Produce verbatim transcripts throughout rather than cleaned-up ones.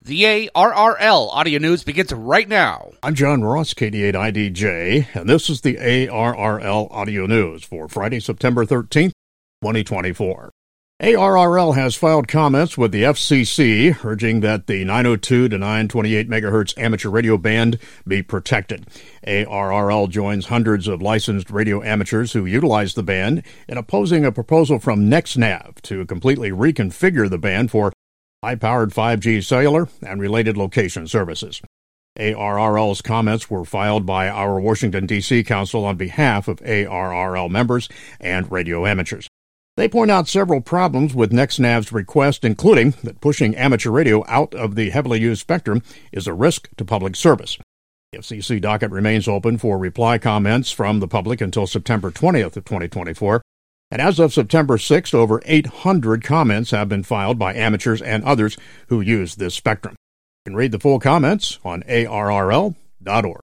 The A R R L Audio News begins right now. I'm John Ross, K D eight I D J, and this is the A R R L Audio News for Friday, September thirteenth, twenty twenty-four. A R R L has filed comments with the F C C urging that the nine oh two to nine twenty-eight megahertz amateur radio band be protected. A R R L joins hundreds of licensed radio amateurs who utilize the band in opposing a proposal from NextNav to completely reconfigure the band for high-powered five G cellular and related location services. A R R L's comments were filed by our Washington, D C counsel on behalf of A R R L members and radio amateurs. They point out several problems with NextNav's request, including that pushing amateur radio out of the heavily used spectrum is a risk to public service. The F C C docket remains open for reply comments from the public until September twentieth of twenty twenty-four. And as of September sixth, over eight hundred comments have been filed by amateurs and others who use this spectrum. You can read the full comments on A R R L dot org.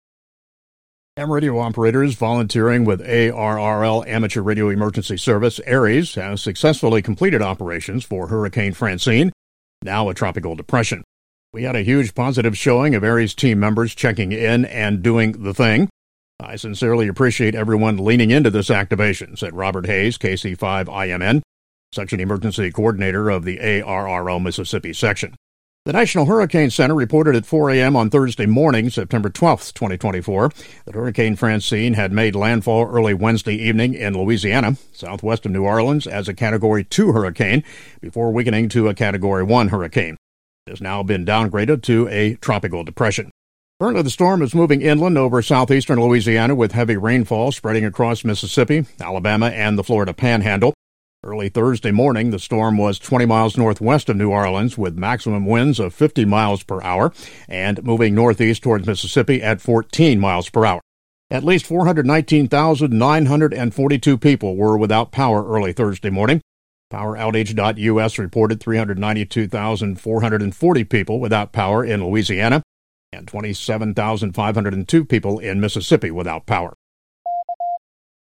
Ham radio operators volunteering with A R R L Amateur Radio Emergency Service, ARES, has successfully completed operations for Hurricane Francine, now a tropical depression. We had a huge positive showing of ARES team members checking in and doing the thing. I sincerely appreciate everyone leaning into this activation, said Robert Hayes, K C five I M N, Section Emergency Coordinator of the A R R L Mississippi Section. The National Hurricane Center reported at four a.m. on Thursday morning, September twelfth, twenty twenty-four, that Hurricane Francine had made landfall early Wednesday evening in Louisiana, southwest of New Orleans, as a Category two hurricane, before weakening to a Category one hurricane. It has now been downgraded to a tropical depression. Currently, the storm is moving inland over southeastern Louisiana with heavy rainfall spreading across Mississippi, Alabama, and the Florida Panhandle. Early Thursday morning, the storm was twenty miles northwest of New Orleans with maximum winds of fifty miles per hour and moving northeast towards Mississippi at fourteen miles per hour. At least four hundred nineteen thousand nine hundred forty-two people were without power early Thursday morning. Power Outage dot U S reported three hundred ninety-two thousand four hundred forty people without power in Louisiana and twenty-seven thousand five hundred two people in Mississippi without power.